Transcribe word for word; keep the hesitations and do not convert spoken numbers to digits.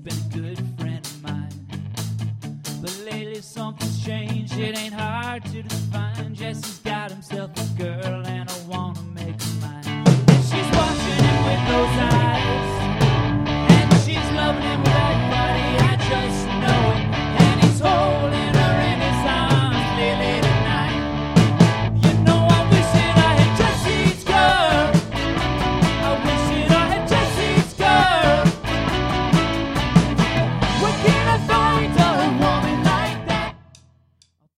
been a good friend of mine. But lately something's changed, it ain't hard to define.